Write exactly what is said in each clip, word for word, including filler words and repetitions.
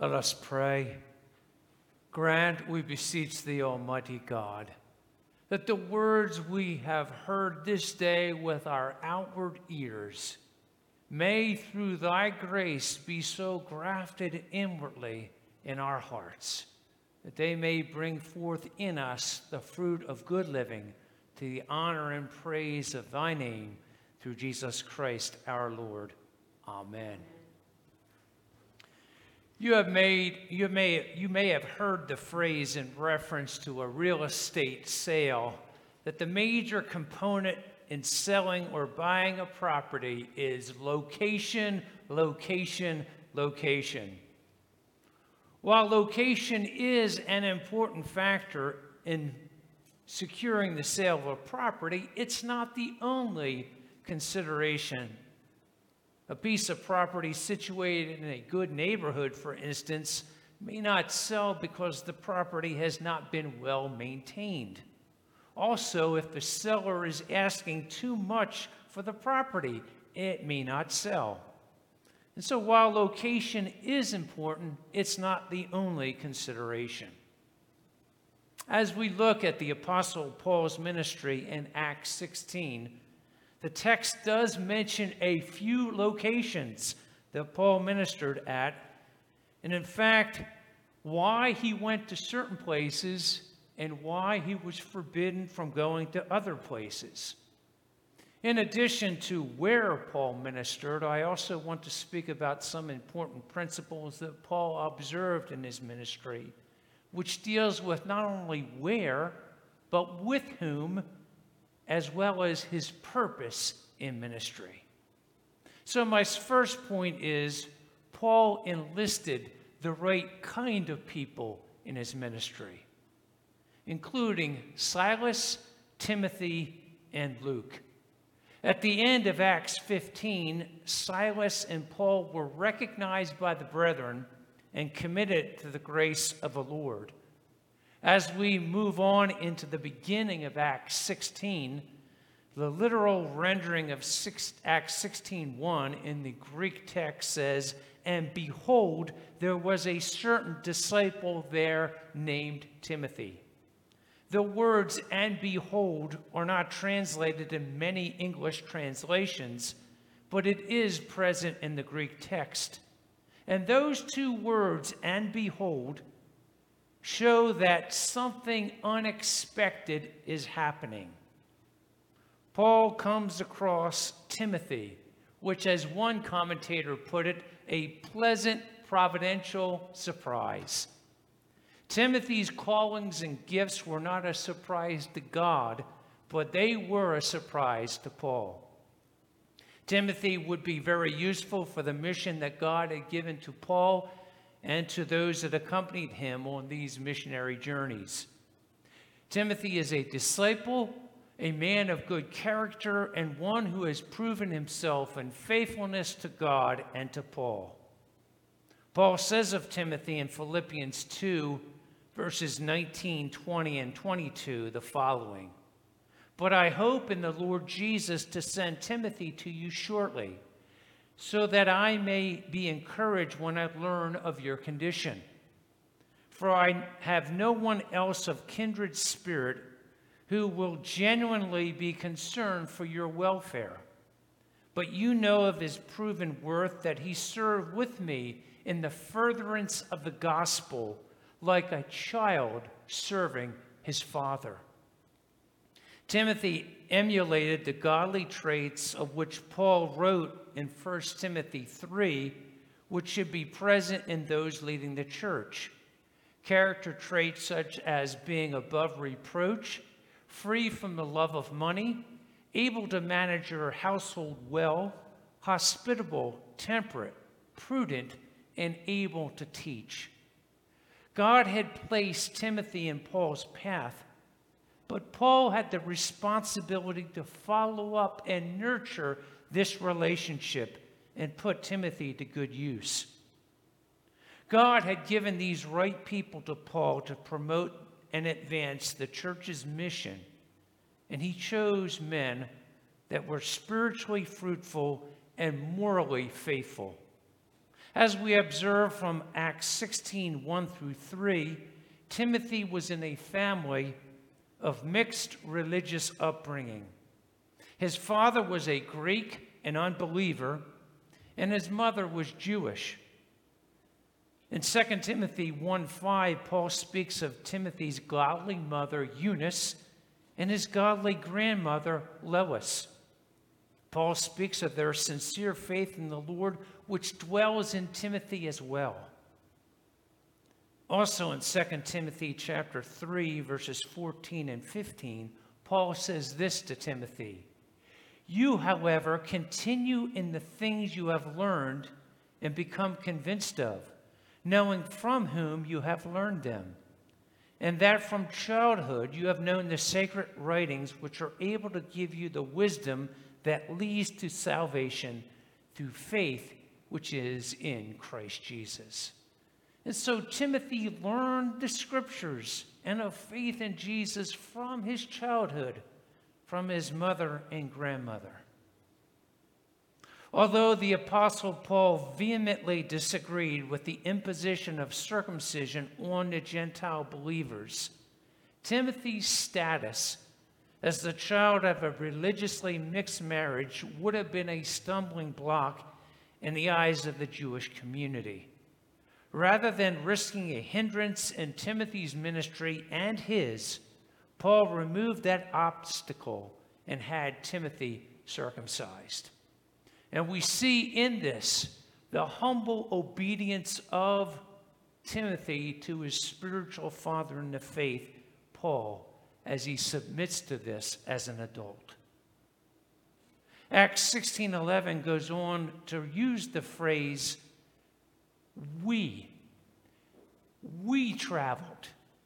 Let us pray. Grant, we beseech thee, Almighty God, that the words we have heard this day with our outward ears may, through thy grace, be so grafted inwardly in our hearts, that they may bring forth in us the fruit of good living to the honor and praise of thy name, through Jesus Christ our Lord. Amen. You have made, you may, you may have heard the phrase in reference to a real estate sale that the major component in selling or buying a property is location, location, location. While location is an important factor in securing the sale of a property, it's not the only consideration. A piece of property situated in a good neighborhood, for instance, may not sell because the property has not been well maintained. Also, if the seller is asking too much for the property, it may not sell. And so while location is important, it's not the only consideration. As we look at the Apostle Paul's ministry in Acts sixteen, the text does mention a few locations that Paul ministered at, and in fact, why he went to certain places and why he was forbidden from going to other places. In addition to where Paul ministered, I also want to speak about some important principles that Paul observed in his ministry, which deals with not only where, but with whom, as well as his purpose in ministry. So my first point is, Paul enlisted the right kind of people in his ministry, including Silas, Timothy, and Luke. At the end of Acts fifteen, Silas and Paul were recognized by the brethren and committed to the grace of the Lord. As we move on into the beginning of Acts sixteen, the literal rendering of Acts sixteen one in the Greek text says, "And behold, there was a certain disciple there named Timothy." The words "and behold" are not translated in many English translations, but it is present in the Greek text. And those two words, "and behold," show that something unexpected is happening. Paul comes across Timothy, which, as one commentator put it, a pleasant providential surprise. Timothy's callings and gifts were not a surprise to God, but they were a surprise to Paul. Timothy would be very useful for the mission that God had given to Paul and to those that accompanied him on these missionary journeys. Timothy is a disciple, a man of good character, and one who has proven himself in faithfulness to God and to Paul. Paul says of Timothy in Philippians two, verses nineteen, twenty, and twenty-two, the following: "But I hope in the Lord Jesus to send Timothy to you shortly, so that I may be encouraged when I learn of your condition. For I have no one else of kindred spirit who will genuinely be concerned for your welfare. But you know of his proven worth, that he served with me in the furtherance of the gospel, like a child serving his father." Timothy emulated the godly traits of which Paul wrote in First Timothy three, which should be present in those leading the church. Character traits such as being above reproach, free from the love of money, able to manage your household well, hospitable, temperate, prudent, and able to teach. God had placed Timothy in Paul's path, but Paul had the responsibility to follow up and nurture this relationship and put Timothy to good use. God had given these right people to Paul to promote and advance the church's mission, and he chose men that were spiritually fruitful and morally faithful. As we observe from Acts sixteen, one through three, Timothy was in a family of mixed religious upbringing. His father was a Greek, an unbeliever, and his mother was Jewish. In Second Timothy one five, Paul speaks of Timothy's godly mother, Eunice, and his godly grandmother, Lois. Paul speaks of their sincere faith in the Lord, which dwells in Timothy as well. Also in Second Timothy chapter three, verses fourteen and fifteen, Paul says this to Timothy: "You, however, continue in the things you have learned and become convinced of, knowing from whom you have learned them, and that from childhood you have known the sacred writings, which are able to give you the wisdom that leads to salvation through faith, which is in Christ Jesus." And so Timothy learned the scriptures and of faith in Jesus from his childhood, from his mother and grandmother. Although the Apostle Paul vehemently disagreed with the imposition of circumcision on the Gentile believers, Timothy's status as the child of a religiously mixed marriage would have been a stumbling block in the eyes of the Jewish community. Rather than risking a hindrance in Timothy's ministry and his, Paul removed that obstacle and had Timothy circumcised. And we see in this the humble obedience of Timothy to his spiritual father in the faith, Paul, as he submits to this as an adult. Acts sixteen eleven goes on to use the phrase, we. We traveled.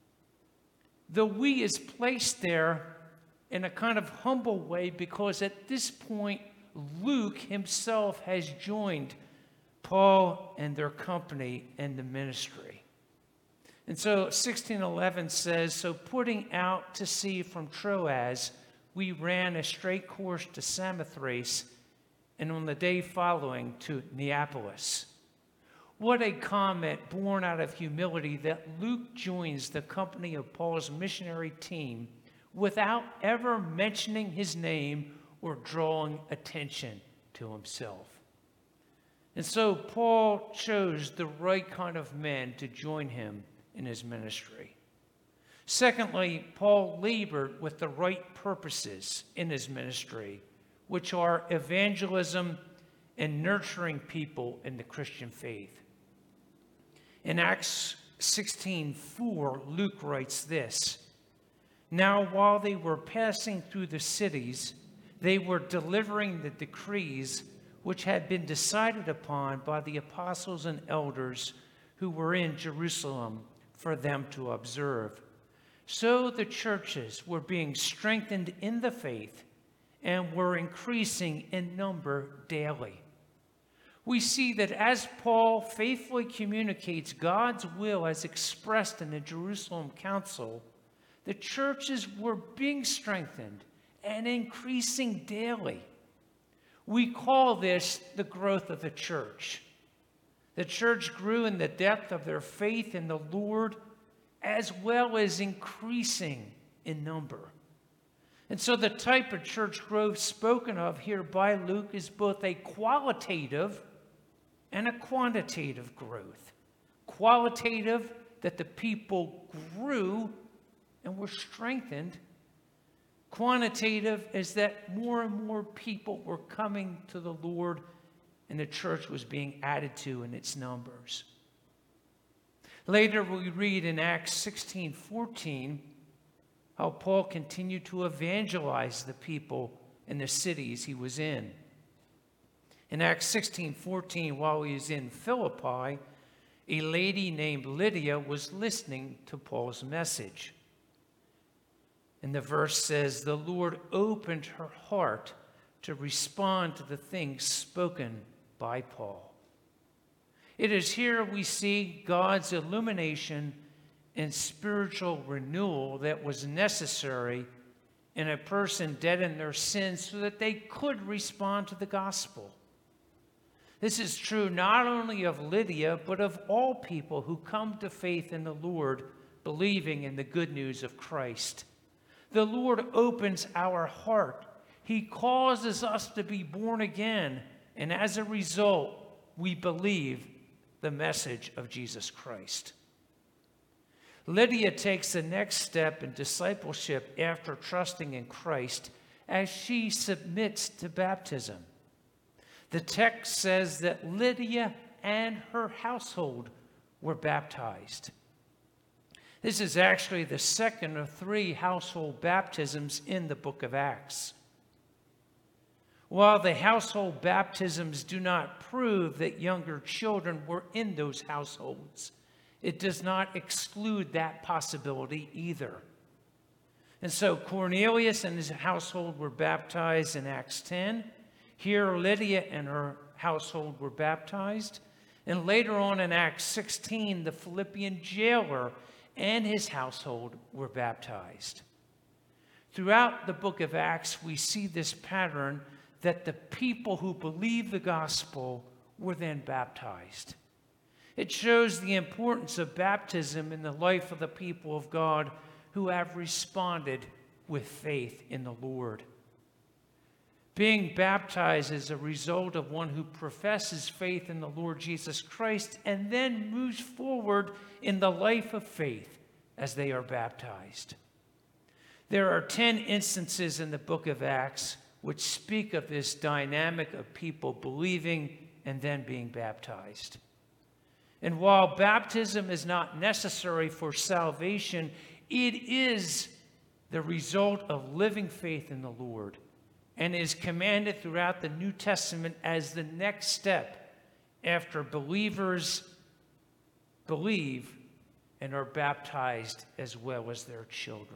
The we is placed there in a kind of humble way because at this point, Luke himself has joined Paul and their company in the ministry. And so sixteen eleven says, "So putting out to sea from Troas, we ran a straight course to Samothrace, and on the day following to Neapolis." What a comment born out of humility that Luke joins the company of Paul's missionary team without ever mentioning his name or drawing attention to himself. And so Paul chose the right kind of men to join him in his ministry. Secondly, Paul labored with the right purposes in his ministry, which are evangelism and nurturing people in the Christian faith. In Acts sixteen four, Luke writes this: "Now while they were passing through the cities, they were delivering the decrees which had been decided upon by the apostles and elders who were in Jerusalem for them to observe. So the churches were being strengthened in the faith and were increasing in number daily." We see that as Paul faithfully communicates God's will as expressed in the Jerusalem Council, the churches were being strengthened and increasing daily. We call this the growth of the church. The church grew in the depth of their faith in the Lord, as well as increasing in number. And so the type of church growth spoken of here by Luke is both a qualitative and a quantitative growth. Qualitative, that the people grew and were strengthened. Quantitative is that more and more people were coming to the Lord and the church was being added to in its numbers. Later we read in Acts sixteen fourteen how Paul continued to evangelize the people in the cities he was in. In Acts sixteen fourteen, while he was in Philippi, a lady named Lydia was listening to Paul's message. And the verse says, "The Lord opened her heart to respond to the things spoken by Paul." It is here we see God's illumination and spiritual renewal that was necessary in a person dead in their sins so that they could respond to the gospel. This is true not only of Lydia, but of all people who come to faith in the Lord, believing in the good news of Christ. The Lord opens our heart. He causes us to be born again, and as a result, we believe the message of Jesus Christ. Lydia takes the next step in discipleship after trusting in Christ as she submits to baptism. The text says that Lydia and her household were baptized. This is actually the second of three household baptisms in the book of Acts. While the household baptisms do not prove that younger children were in those households, it does not exclude that possibility either. And so Cornelius and his household were baptized in Acts ten. Here, Lydia and her household were baptized. And later on in Acts sixteen, the Philippian jailer and his household were baptized. Throughout the book of Acts, we see this pattern that the people who believe the gospel were then baptized. It shows the importance of baptism in the life of the people of God who have responded with faith in the Lord. Being baptized is a result of one who professes faith in the Lord Jesus Christ and then moves forward in the life of faith as they are baptized. There are ten instances in the book of Acts which speak of this dynamic of people believing and then being baptized. And while baptism is not necessary for salvation, it is the result of living faith in the Lord and is commanded throughout the New Testament as the next step after believers believe and are baptized as well as their children.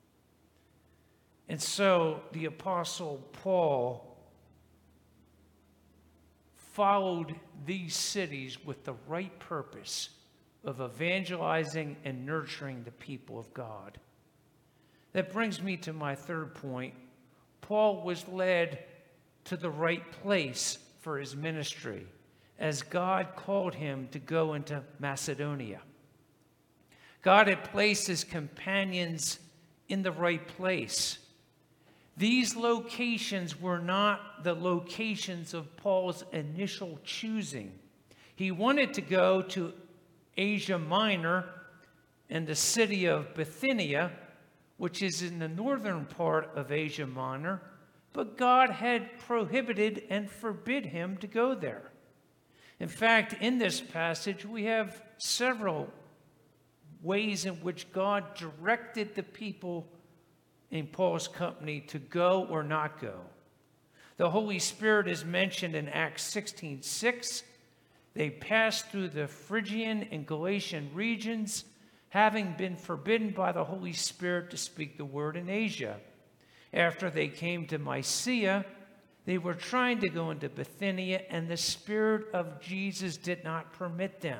And so the Apostle Paul followed these cities with the right purpose of evangelizing and nurturing the people of God. That brings me to my third point. Paul was led to the right place for his ministry as God called him to go into Macedonia. God had placed his companions in the right place. These locations were not the locations of Paul's initial choosing. He wanted to go to Asia Minor and the city of Bithynia, which is in the northern part of Asia Minor, but God had prohibited and forbid him to go there. In fact, in this passage, we have several ways in which God directed the people in Paul's company to go or not go. The Holy Spirit is mentioned in Acts sixteen six. They passed through the Phrygian and Galatian regions, having been forbidden by the Holy Spirit to speak the word in Asia. After they came to Mysia, they were trying to go into Bithynia, and the Spirit of Jesus did not permit them.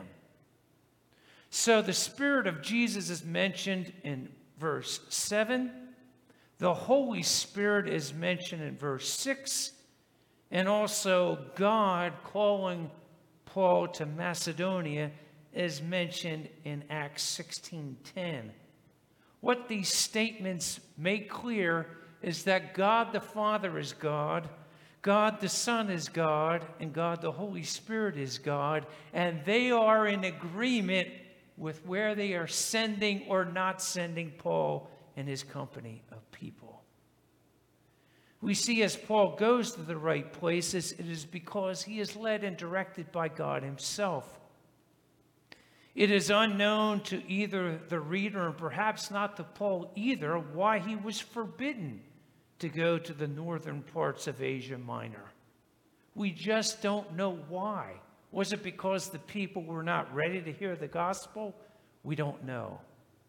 So the Spirit of Jesus is mentioned in verse seven. The Holy Spirit is mentioned in verse six. And also God calling Paul to Macedonia is mentioned in Acts sixteen ten. What these statements make clear is that God the Father is God, God the Son is God, and God the Holy Spirit is God, and they are in agreement with where they are sending or not sending Paul and his company of people. We see as Paul goes to the right places, it is because he is led and directed by God himself. It is unknown to either the reader, and perhaps not to Paul either, why he was forbidden to go to the northern parts of Asia Minor. We just don't know why. Was it because the people were not ready to hear the gospel? We don't know.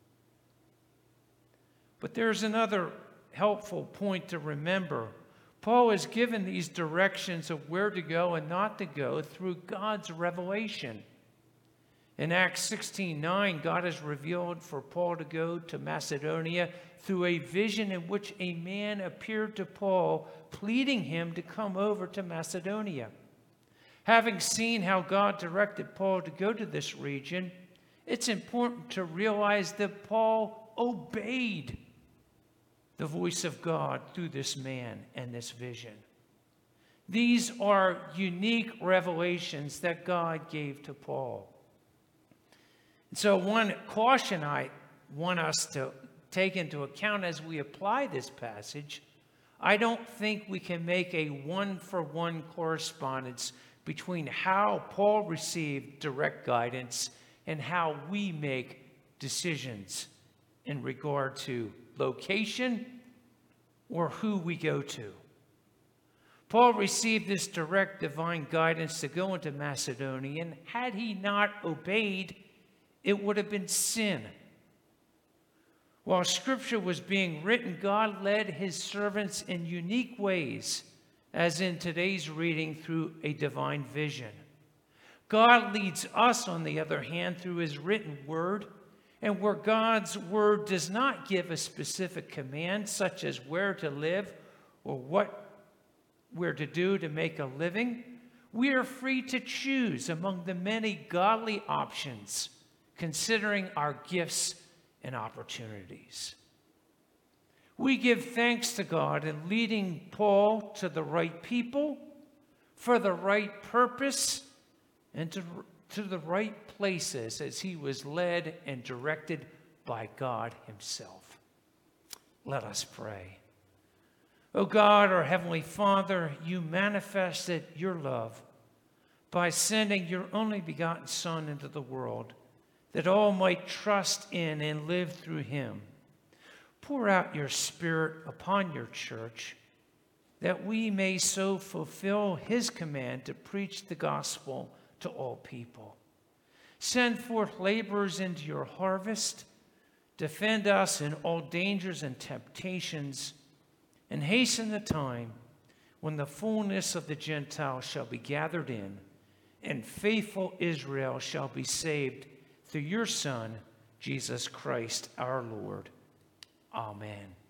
But there's another helpful point to remember. Paul is given these directions of where to go and not to go through God's revelation. In Acts sixteen nine, God has revealed for Paul to go to Macedonia through a vision in which a man appeared to Paul, pleading him to come over to Macedonia. Having seen how God directed Paul to go to this region, it's important to realize that Paul obeyed the voice of God through this man and this vision. These are unique revelations that God gave to Paul. And so one caution I want us to take into account as we apply this passage, I don't think we can make a one-for-one correspondence between how Paul received direct guidance and how we make decisions in regard to location or who we go to. Paul received this direct divine guidance to go into Macedonia, and had he not obeyed, it would have been sin. While Scripture was being written, God led his servants in unique ways, as in today's reading, through a divine vision. God leads us, on the other hand, through his written word, and where God's word does not give a specific command, such as where to live or what we're to do to make a living, we are free to choose among the many godly options, considering our gifts and opportunities. We give thanks to God in leading Paul to the right people, for the right purpose, and to, to the right places as he was led and directed by God himself. Let us pray. O God, our Heavenly Father, you manifested your love by sending your only begotten Son into the world, that all might trust in and live through him. Pour out your Spirit upon your church, that we may so fulfill his command to preach the gospel to all people. Send forth laborers into your harvest. Defend us in all dangers and temptations, and hasten the time when the fullness of the Gentiles shall be gathered in, and faithful Israel shall be saved through your Son, Jesus Christ our Lord. Amen.